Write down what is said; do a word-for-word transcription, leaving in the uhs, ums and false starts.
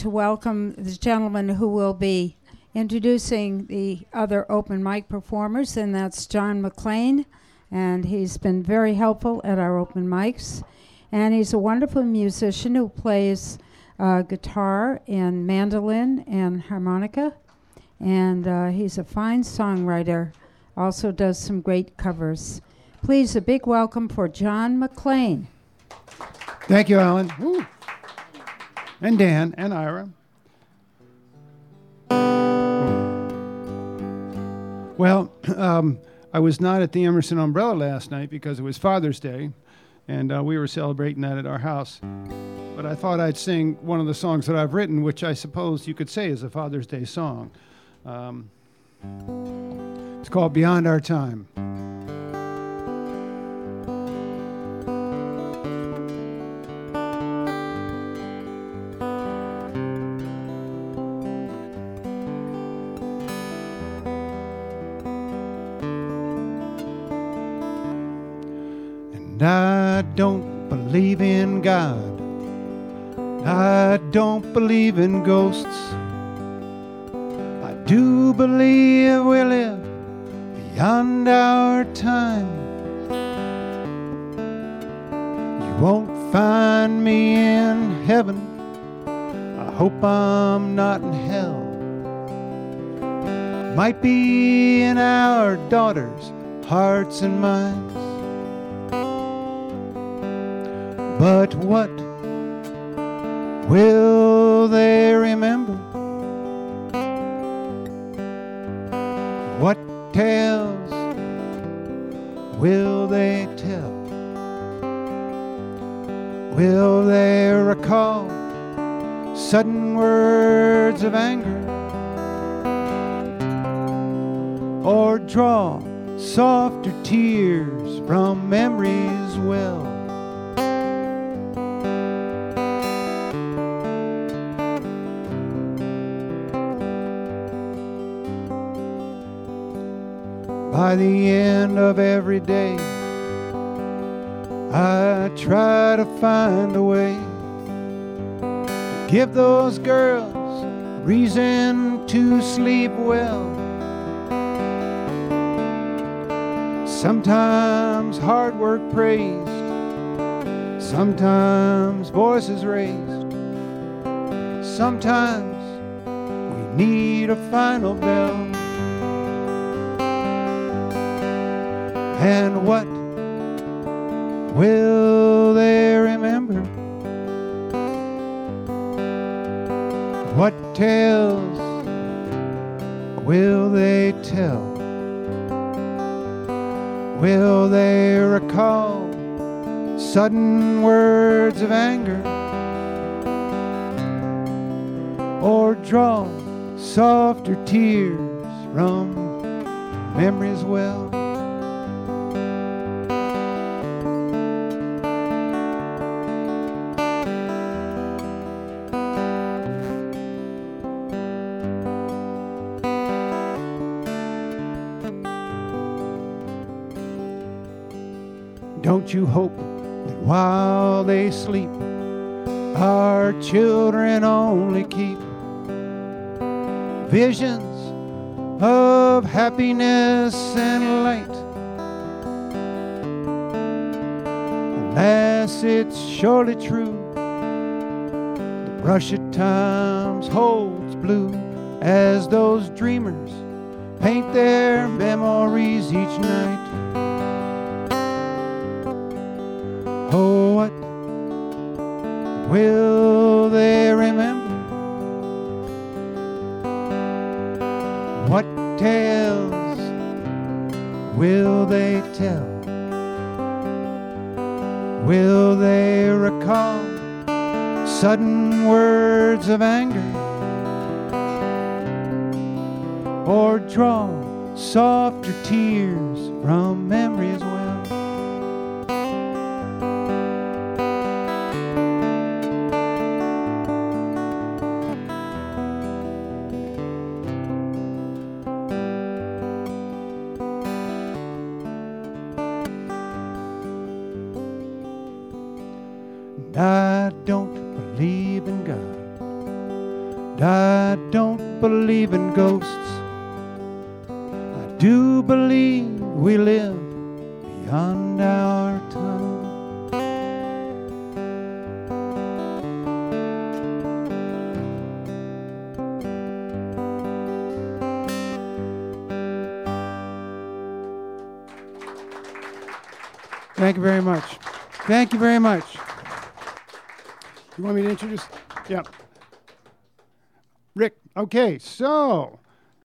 to welcome the gentleman who will be introducing the other open mic performers, and that's John McLean, and he's been very helpful at our open mics. And he's a wonderful musician who plays uh, guitar and mandolin and harmonica, and uh, he's a fine songwriter, also does some great covers. Please, a big welcome for John McLean. Thank you, Alan. Woo. And Dan and Ira. Well, um, I was not at the Emerson Umbrella last night because it was Father's Day, and uh, we were celebrating that at our house. But I thought I'd sing one of the songs that I've written, which I suppose you could say is a Father's Day song. Um, it's called Beyond Our Time. And I don't believe in God. I don't believe in ghosts. I do believe we live beyond our time. You won't find me in heaven. I hope I'm not in hell. Might be in our daughters' hearts and minds. But what will they remember? What tales will they tell? Will they recall sudden words of anger? Or draw softer tears from memory's well? By the end of every day, I try to find a way to give those girls reason to sleep well. Sometimes hard work praised, sometimes voices raised, sometimes we need a final bell. And what will they remember? What tales will they tell? Will they recall sudden words of anger? Or draw softer tears from memory's well? Don't you hope that while they sleep, our children only keep visions of happiness and light? Alas, it's surely true, the brush at times holds blue as those dreamers paint their memories each night. Oh, what will they remember? What tales will they tell? Will they recall sudden words of anger? Or draw softer tears from memory's well? I don't believe in God. And I don't believe in ghosts. I do believe we live beyond our time. Thank you very much. Thank you very much. You want me to introduce? Yeah. Rick. Okay, so